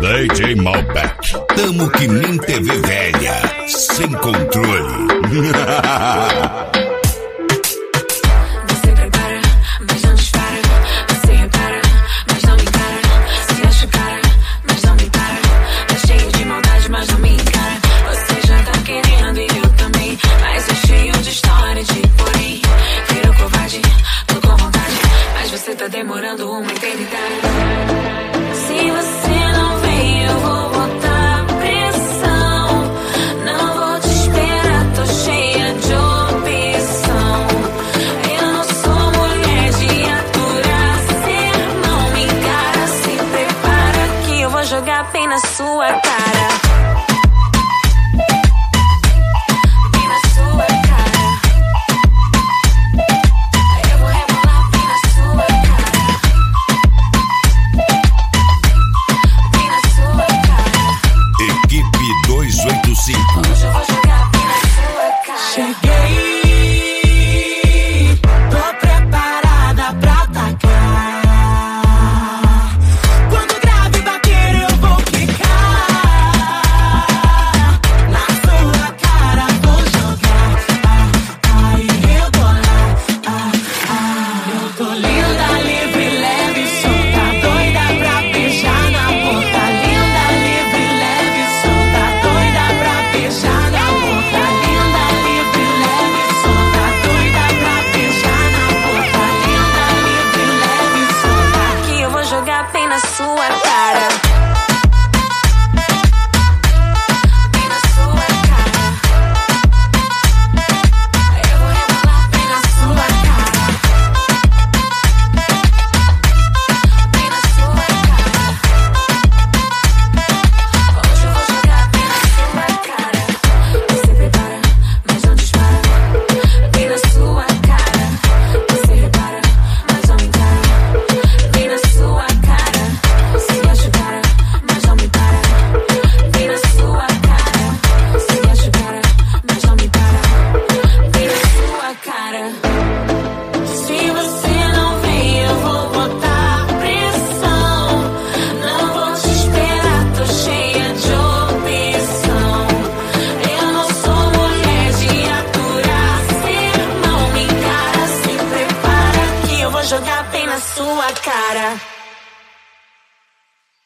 DJ Malbec. Tamo que nem TV velha, sem controle. Você prepara, mas não dispara. Você repara, mas não me encara. Se acha cara, mas não me para. Tá cheio de maldade, mas não me encara. Você já tá querendo e eu também, mas é cheio de história de porém. Virou covarde, tô com vontade, mas você tá demorando uma eternidade. Se você não vem, eu vou botar pressão. Não vou te esperar, tô cheia de opção. Eu não sou mulher de aturar. Cê não me encara, se prepara que eu vou jogar bem na sua cara. Bem na sua cara. Eu vou rebolar bem na sua cara. Bem na sua cara. Equipe 285. Hoje eu vou jogar bem na sua cara. Cheguei, tô preparada pra atacar. Quando o grave bater eu vou quicar. Na sua cara vou jogar, e rebolar. Eu tô linda, livre, leve, solta, doida pra beijar na boca. Linda, livre, leve, solta, doida pra beijar na boca. Linda, livre, leve, solta, doida pra beijar na boca. Linda, livre, leve, solta. Que eu vou jogar bem na sua cara.